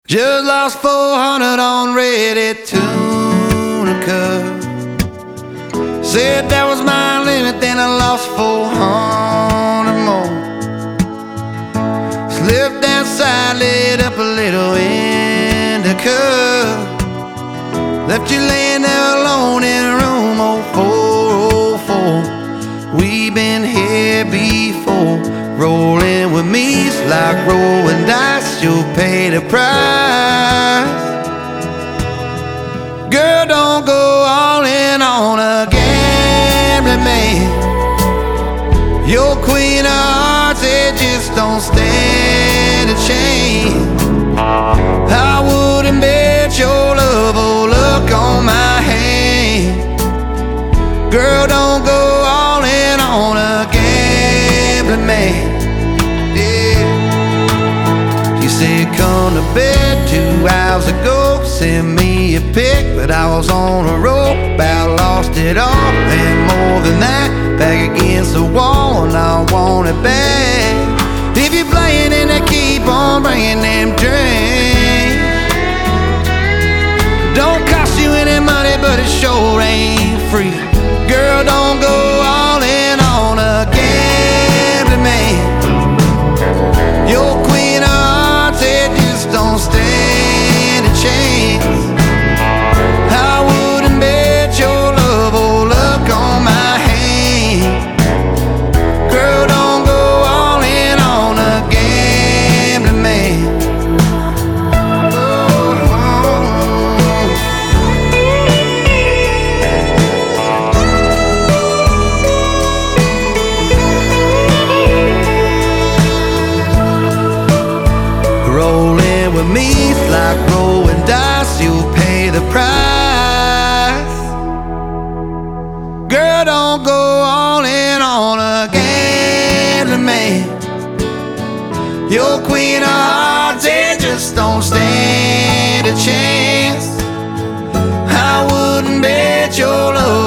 Just lost 400 on Reddit Tunica. Said that was my limit, then I lost 400 more. Slipped outside, lit up a little indica. Left you laying there alone in room 0404. We've been here before. Rolling with me's like rolling dice. You'll pay the price. Girl, don't go all in on a gambling man. Your queen of hearts, it just don't stand a chance. I wouldn't bet your love will look on my hand. Girl, don't go all in on a gambling man. Yeah. You said come to bed 2 hours ago. Send me a pic, but I was on a roll. About lost it all and more than that. Back against the wall and I want it back. If you're playing and they keep on bringing them drinks, don't cost you any money, but it sure ain't free. Girl, don't go all in on a gambling man. Your queen of hearts, it just don't stand a chance. I wouldn't bet your love will look on my hand. Girl, don't go all in on a gambling man. Rolling with me's like rolling dice. You'll pay the price. Girl, don't go all in on a gambling man. Your queen of hearts, it just don't stand a chance. I wouldn't bet your love